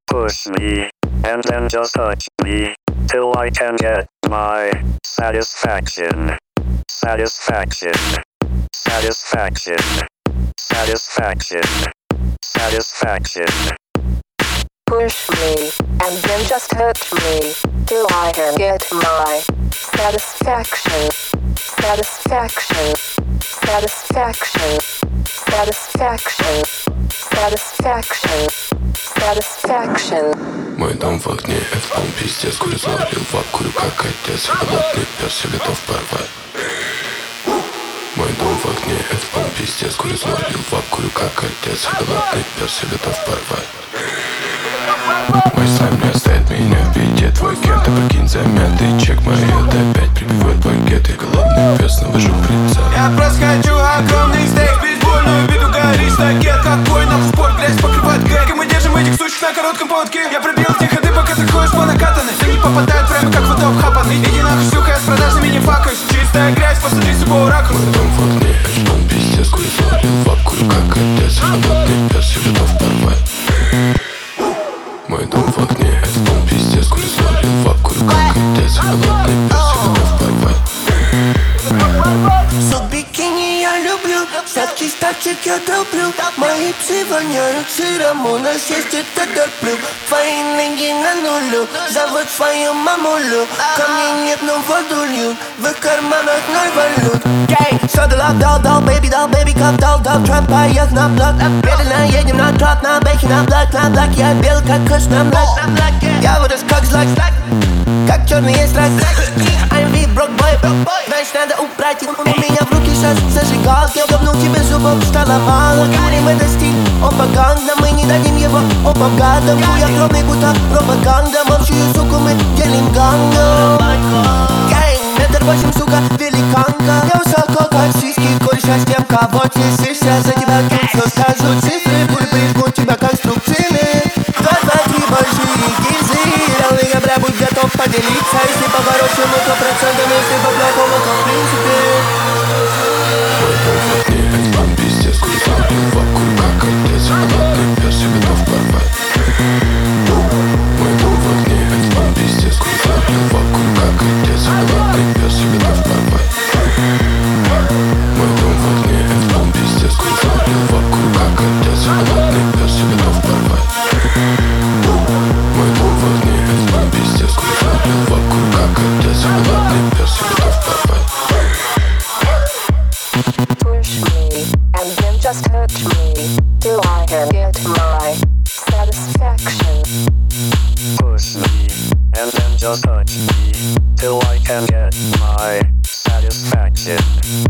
Push me, and then just touch me, till I can get my satisfaction. Satisfaction. Satisfaction. Satisfaction. Satisfaction. Push me, and then just touch me, till I can get my satisfaction. Satisfaction. Satisfaction. Satisfaction. Satisfaction. Satisfaction. Мой дом в огне, это он пиздец. Курю залил в курю как отец. Я голодный пес, я готов порвать. Мой дом в огне, это он пиздец. Курю залил в курю как отец. Я голодный пес, я готов порвать. Мой слайм не оставит меня в беде. Твой кент, ты прикинь замятый чек. Мои это опять прибивает багет. Я голодный пес, навожу прицел. Я просто хочу огромный стейк, бейсбольную биту, горист ракет. Какой нам спорт, блядь, покрывать гэг. И мы держим этих сучек на коротком поводке. Я пробил те ходы, пока ты ходишь по накатанной. Все не попадают прямо как вот обхапанный. Иди нахуй, сука, я с продажными не факаюсь. Чистая грязь, посмотри с любого ракурса. Мой дом в огне, это он пиздец. Курю залил в курю как отец. Я голодный пес, я готов порвать. Мой дом в огне, это он пиздец. Курю залил в курю как отец. Я голодный пес, я готов порвать. Бикини я люблю, сладкий стакчик я топлю. Мои псы воняют сыром, у нас есть этот терплю. Твои ноги на нулю, зовут свою мамулю. Ко мне нет, но воду льют, в их карманах 0 валют. Гей, сода лав, дал, baby, кап, дал, трамп, поезд на блок. Медленно едем на троп, на бэхе, на блок. Я бел, как кэш на блок. Я вырос как злак, как черный есть рак. I'm big broke boy, знаешь, надо убрать. У меня в руки сейчас зажигалки. Я говнул тебе зубов, стало мало. Курим это стиль, опа ганда. Мы не дадим его, опа гадам. Хуй огромный гута, пропаганда. Молчую, суку, мы делим гангом. Гэнг, 1,8 м, сука, великанка. Я высоко, как сиськи, кореша с тем, кого тесишься. За тебя тут все скажу цифры. Пули прижмут тебя конструкциями. 2, 3 большие гильзы. Реальный я, бля, будь готов поделиться. Если по-хорошему, то процентами. Если по-плохому, то в принципе. Мой дом в огне, это он пиздец. Курю залил в курю как отец. Я голодный пес, я готов порвать. Мой дом в огне, это он пиздец. Курю залил в курю как отец. Я голодный пес, я готов порвать. Мой дом в огне, это он пиздец. Курю залил в курю как отец. Я голодный пес, я готов порвать. Мой дом в огне, это он пиздец. Курю залил в курю как отец. Я голодный пес, я готов порвать. Push me, and then just touch me, till I can get my satisfaction. Push me, and then just touch me, till I can get my satisfaction.